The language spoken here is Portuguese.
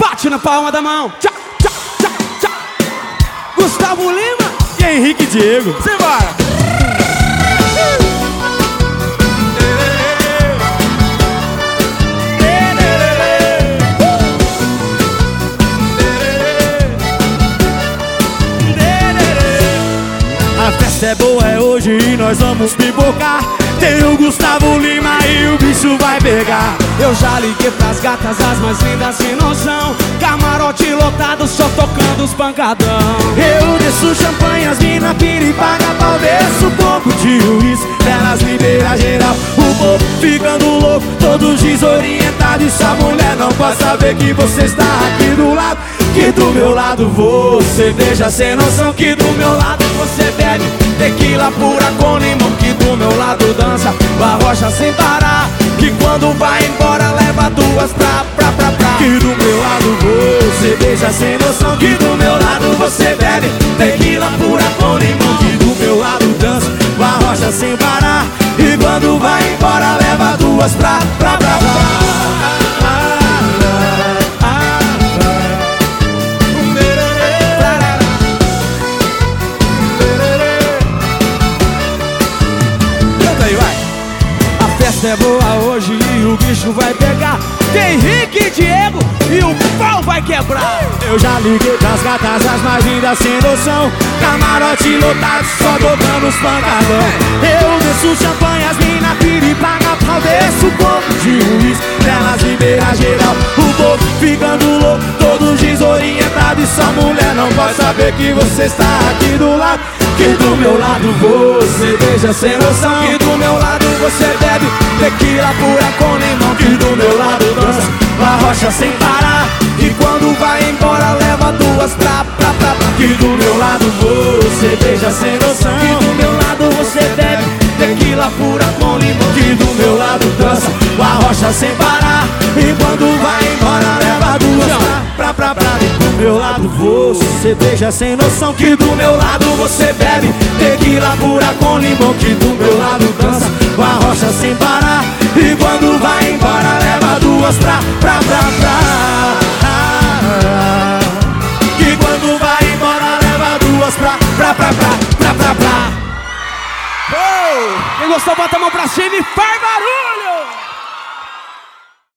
Bate na palma da mão. Tchá, tchá, tchá, tchá. Gustavo Lima e Henrique Diego. Simbora. A festa é boa, é hoje e nós vamos pipocar. Tem o Gustavo Lima e o bicho vai pegar. Eu já liguei pras gatas, as mais lindas sem noção. Camarote lotado, só tocando os pancadão. Eu desço champanhe, as mina pira e paga pau. Desço um pouco de uísque, elas libera geral. O povo ficando louco, todos desorientados. E sua mulher não pode saber que você está aqui do lado. Que do meu lado você beija sem noção. Que do meu lado você bebe tequila pura com limão. Que do meu lado dança barrocha sem parar. Que quando vai embora leva duas pra. Que do meu lado você beija sem noção. Que do meu lado você bebe tequila pura com limão. Que do meu lado dança barrocha sem parar. E quando vai embora leva duas pra. É boa hoje e o bicho vai pegar. Tem Henrique e Diego e o pau vai quebrar. Eu já liguei pras gatas, as mais lindas sem noção. Camarote lotado, só tocando os pancadão. Eu desço champanhe, as mina pira e paga pau. Desço um pouco de uísque, elas libera geral. O povo ficando louco, todos desorientados. E sua mulher não pode saber que você está aqui do lado. Que do meu lado você beija sem noção. Que do meu lado você bebe tequila pura com limão. Que do meu lado dança barrocha sem parar. E quando vai embora leva duas pra. Que do meu lado você beija sem noção. Que do meu lado você bebe tequila pura com limão. Que do meu lado dança barrocha sem parar. E quando vai embora leva duas pra. E do meu lado você beija sem noção. Que do meu lado você bebe tequila pura com limão. Que do meu lado dança barrocha sem parar. E quando vai embora leva duas pra. Que quando vai embora leva duas pra. Quem gostou bota a mão pra cima e farva.